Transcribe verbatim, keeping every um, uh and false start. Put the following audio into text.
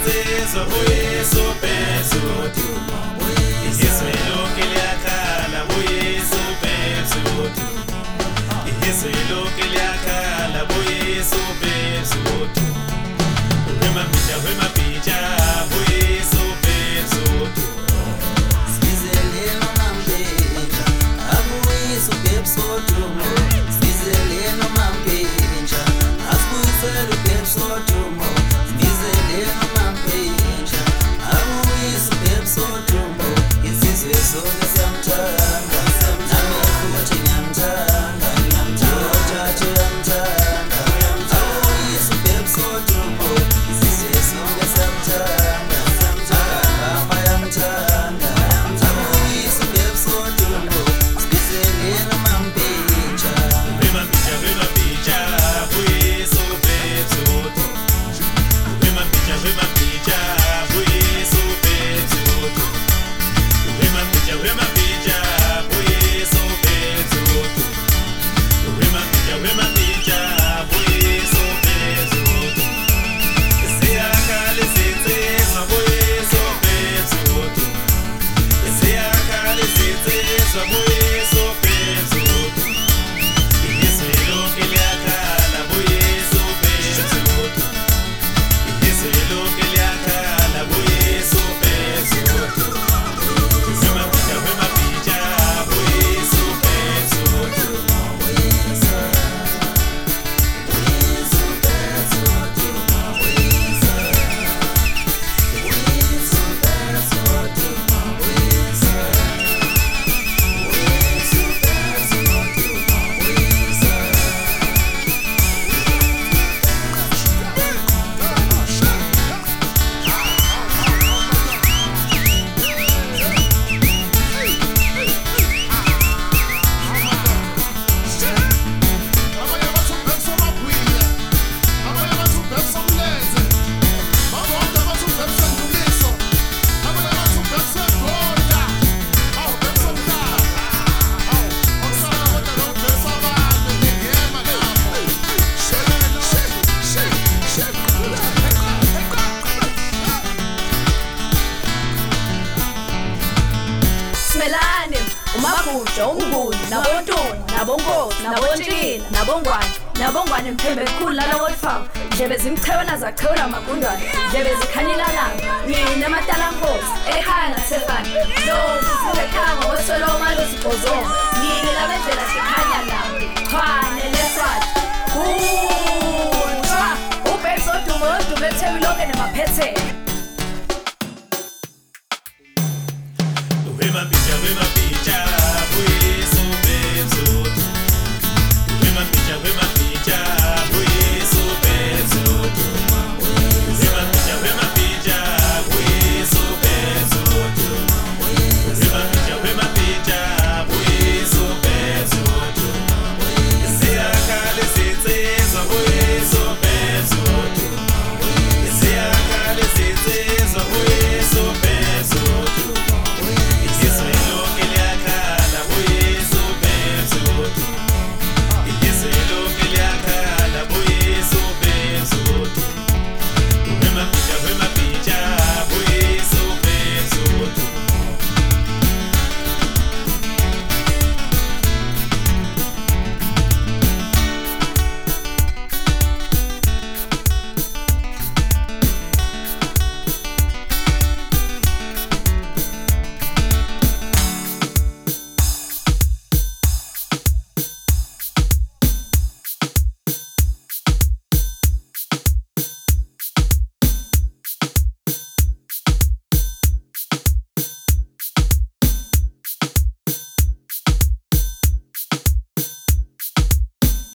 zinsizwa buyesu phezulu izwe lonke liyakhala buyesu phezulu izwe lonke liyakhala buyesu phezulu wema pija wema pija buyesu phezulu Sizeleno mambenja abuyesu phezulu Sizeleno mambenja asibuyisele phezulu Sizeleno mambenja abuyesu phezulu Isizwe sonke siyamthanda Namekuthi ngiyamthanda Ngiyamthanda ngiyamthanda Abuyesu phezulu Isizwe sonke siyamthanda Baba yamthanda Abuyesu phezulu Sizeleno mambenja wema pija wema pija buyesu phezulu wema pija wema pija buyesu phezulu wema pija wema pija buyesu phezulu wema pija wema pija buyesu phezulu siyakhale sinsizwa buyesu phezulu siyakhale sinsizwa buyesu phezulu izwe lonke liyakhala buyesu phezulu izwe lonke liyakhala buyesu phezulu wema pija wema pija buyesu phezulu Simelane umaguja umnguni nabontoni nabonkosi nabontshila nabongwane nabongwane mphembe kukhulu nalawolfawu ndlebe zimchewela zachewela magundwane ndlebe zikhanyela langa mina amatalankosi ekhaya ngasefana lozi sizekhaya ngokwesweloma losibhozongo nini labendlela sikhanya langa chwane leswathi kunjwa ubheksodumo odume ethewi lonke nemaphethelo